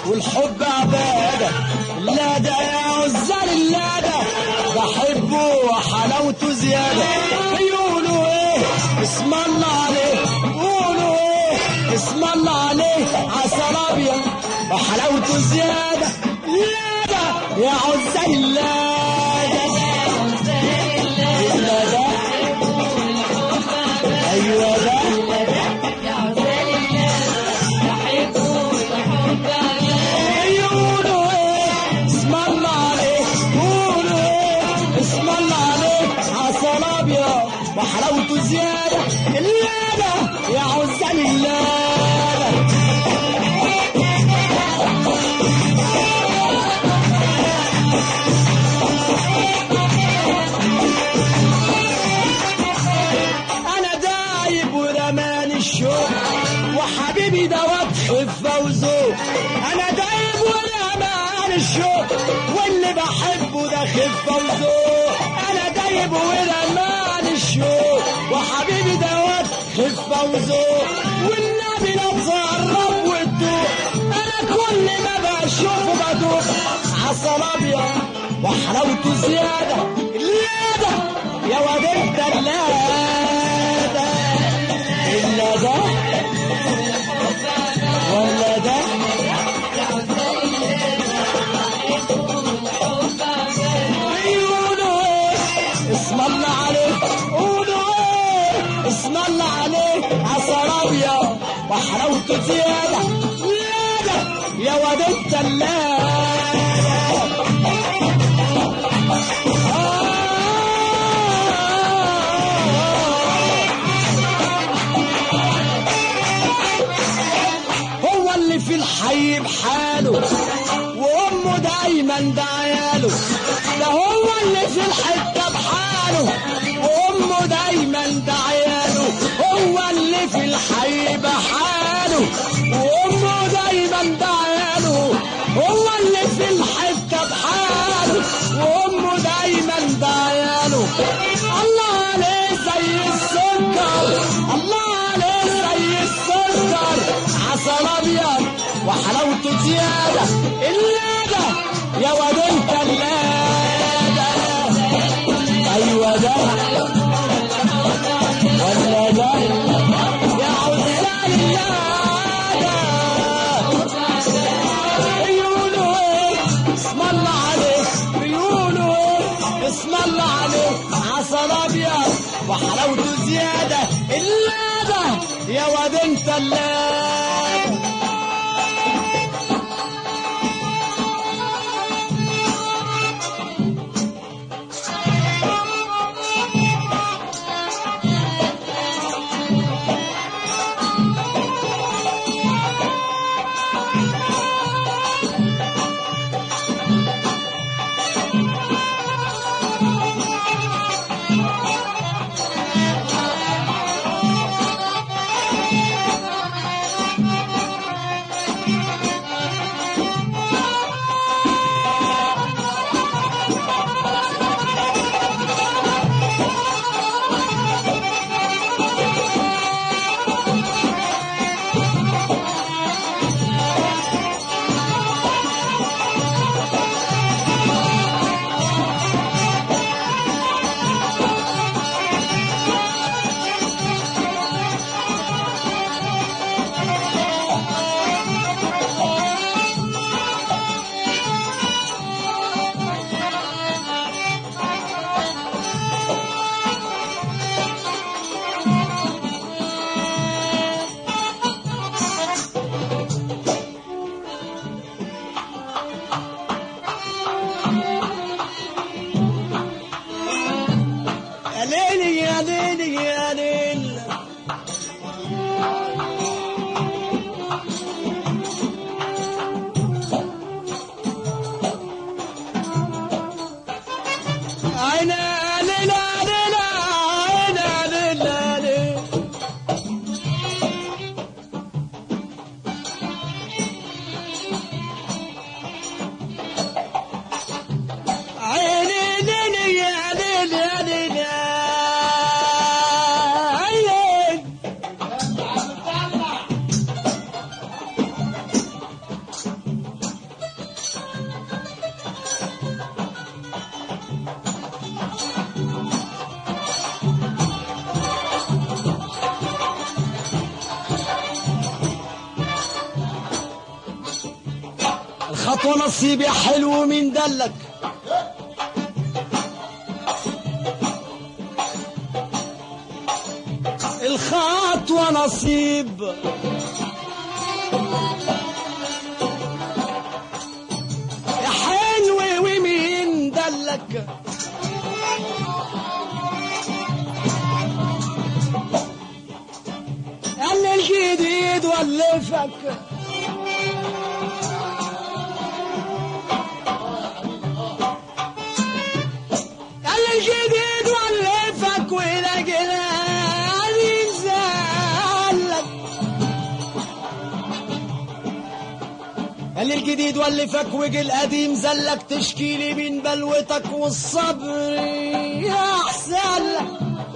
والحب عبادة. اللاده يا عزال اللاده بحبه وحلاوته زيادة. يقولوا ايه اسم الله عليه، يقولوا ايه اسم الله عليه، عسل ابيض وحلاوته زيادة. اللاده يا عزال اللاده، اللاده ايوه ده وحلاوته زيادة. اللاده يا عزال اللاده. انا دايب ورمان الشوق وحبيبي دوت خفه وذوق. انا دايب ورمان الشوق واللي بحبه ده خفه وذوق. انا دايب ورمان الشوق وحبيبي دوت خفه وذوق. والنبي لا تقرب وتدوق، انا كل ما بشوفه بدوق. عسل ابيض وحلاوته زياده. اللاده يا واد انت اللاده، اللاده ولا ده اسم الله عليك، قولوا ايه اسم الله عليك، عسل ابيض وحلاوته زياده. لاده يا واد انت اللاده. هو اللي في الحي بحاله وامه دايما دعياله. ده هو اللي في الحته بحاله وامه دايما دعياله. هو اللي في الحي بحاله وامه دايما دعياله. هو اللي في الحته بحاله وامه دايما دعياله. الله عليه زي السكر، الله عليه زي السكر، عسل ابيض وحلاوته زياده. اللاده يا واد انت اللاده، ايوه ده ولا ده يا عزال اللاده. يقولوا ايه اسم الله عليه، يقولوا ايه اسم الله عليه، عسل ابيض وحلاوته زياده. اللاده يا واد انت اللاده. الخطوة نصيب يا حلو مين دلك؟ الخطوة نصيب يا حلو ومين دلك؟ قال الجديد ولفك قال الجديد ولفك ولا جلالي زالك قال الجديد ولفك وجي القديم زلك تشكيلي من بلوتك والصبر يا احسن لك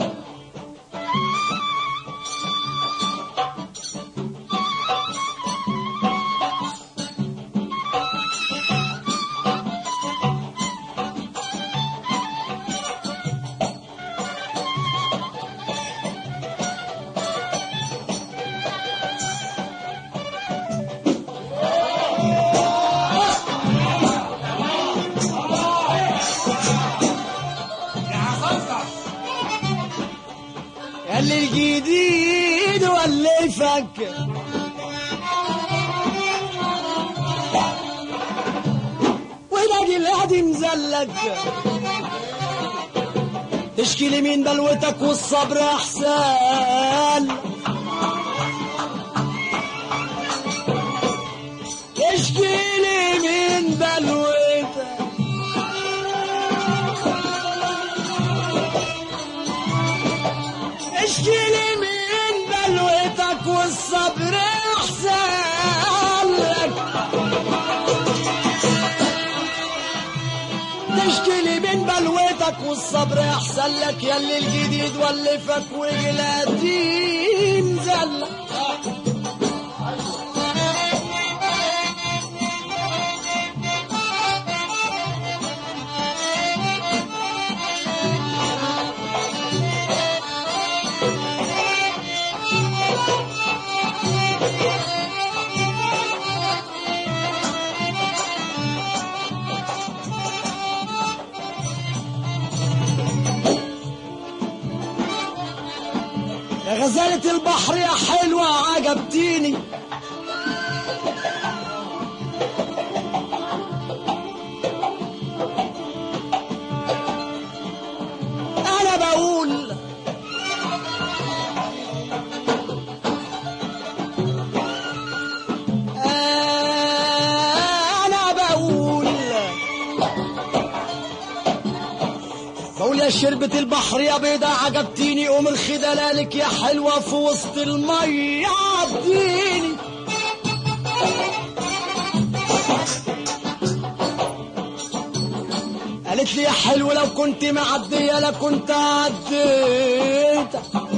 قال الجديد ولفك ولاقي القديم زلك تشكي لي من بلوتك والصبر احسن تشكي لي من بلوتك اشكي لي من بلوتك والصبر احسن لك تشكي لي من بلوتك والصبر احسن لك ياللي الجديد ولفك والقديم زلك يا غزالة البحر يا حلوة عجبتيني أنا بقول يا شربة البحر يا بيضة عجبتيني قوم الخدلالك يا حلوة في وسط المية عديني قالت لي يا حلو لو كنت معدية لكنت عديت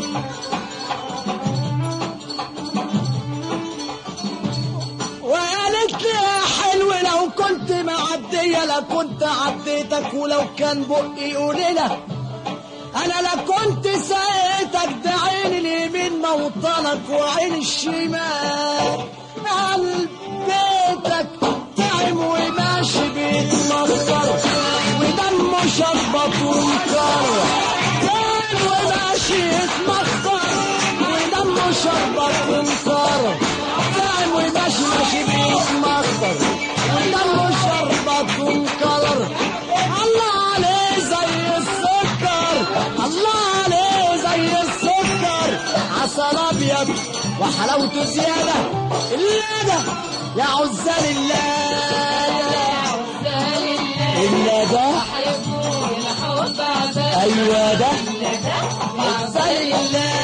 وقالت لي يا حلو لو كنت معدية لكنت عديتك ولو كان بقي قليلة انا لكنت سقيتك ده عين اليمين موطنك وعين الشمال قلب بيتك تعم وماشي بيتمطر ودمه شربط ومكر تعم وماشي يتمطر ودمه شربط ومكر تعم وماشي ماشي بيتمطر ودمه شربط ومكر الله عليه زي السكر الله عليه زي السكر عسل ابيض وحلاوته زياده اللاده يا عزال الله إلا ده ايوه ده عزال الله